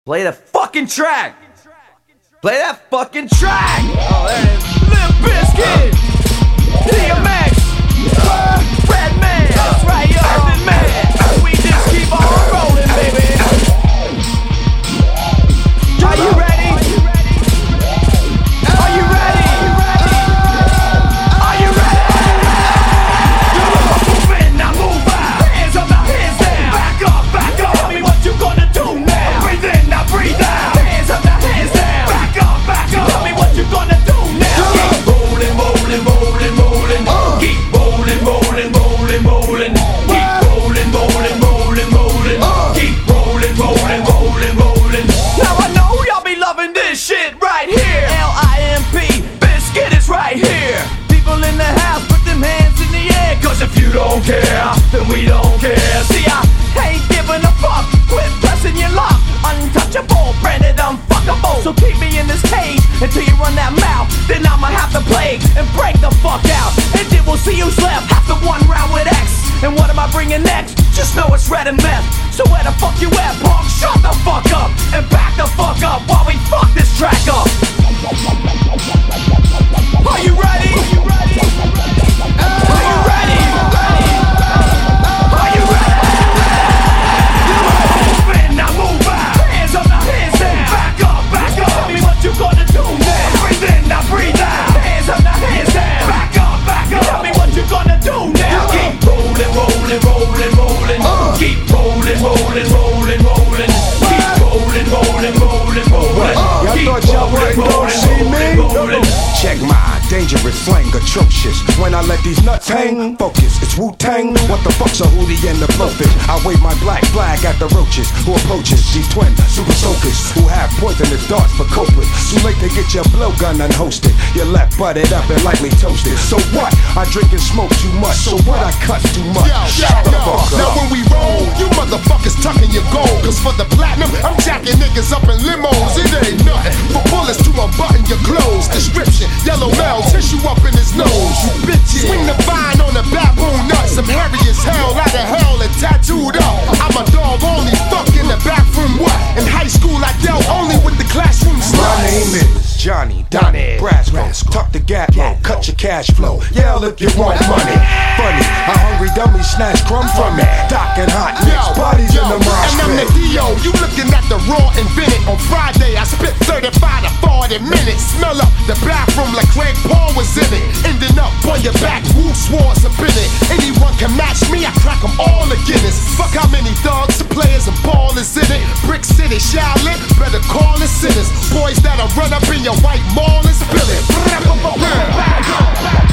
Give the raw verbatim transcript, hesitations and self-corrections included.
Play the fucking track! Play that fucking track! Oh, there it is. Limp Bizkit! D M X! Redman! That's right, Urban Man! We just keep on rolling, baby! Are you ready? Are you ready? Are you ready? Move in, now move out! Hands up, now hands down! Back up, back up! Tell me what you gonna do now! Breathe in, now breathe out! Hands up, now hands down! Back up, back up! Tell me what you gonna do now! Keep rolling, rolling, rolling, rolling! Keep rolling, rolling, rolling, rolling! Keep rolling, rolling, rolling, rolling! Keep rolling, rolling, rolling, rolling! Now I know y'all be loving this shit right here! L I M P, Bizkit is right here! People in the house, put them hands in the air! Cause if you don't care, then we don't care! See, I ain't giving a fuck! Quit pressing your luck! Untouchable, branded unfuckable! So keep me in this cage until you run that mouth. Then I'ma have to play and break the fuck out. And then we'll see who's left after one round with X. And what am I bringing next? Just know it's red and meth. So where the fuck you at, punk? Shut the fuck up and back the fuck up while we fuck this track up. Are you ready? Are you ready? Are you ready? Are you ready? Move in, now move out. Hands up, now hands down. Back up, back up. Tell me what you gonna do now. Breathe in, now breathe out. Hands up, now hands down. Back up, back up. Tell me what you gonna do now. Keep rolling, rolling, rolling, rolling. Keep rolling, rolling, rolling, rolling. Keep rolling, rolling, rolling, rolling. Y'all thought y'all weren't gonna see me? Check my dangerous slang, atrocious. When I let these nuts hang, focus, it's Wu-Tang. What the fuck's a hootie and the blowfish? I wave my black flag at the roaches who approaches these twin super soakers who have poisonous darts for culprits. Too late to get your blowgun unhosted. You're left butted up and lightly toasted. So what? I drink and smoke too much. So what? I cut too much. Yo, Shut the yo, fuck now up. when we roll, you motherfuckers tucking your gold. Cause for the platinum, I'm jacking niggas up in limos. It ain't nothing for bullets to unbutton your clothes. Description, yellow male, tissue up in his nose. You bitches, swing the vine on the baboon nuts. I'm hairy as hell, out of hell and tattooed up. I'm a dog only, fuck in the bathroom. What? In high school, I dealt only with the classroom sluts. My name is Johnny Donnie Brasco. Tuck the gap low, cut your cash flow. Yell if you want money. Funny, a hungry dummy snatch crumb from me. Doc and hot mix, bodies in the mosh and I'm the pit. D O, you looking at the raw invented. On Friday, I spit thirty-five to forty minutes. Smell up the bathroom like Craig Paul was in it. Ending up on your back, Wu Swords up in it. Anyone can match me, I crack them all to Guinness. Fuck how many thugs, players, and ballers in it. Brick City, Shaolin, better call it sinners. Boys that'll run up in your white mall and spill it. Back up, back up.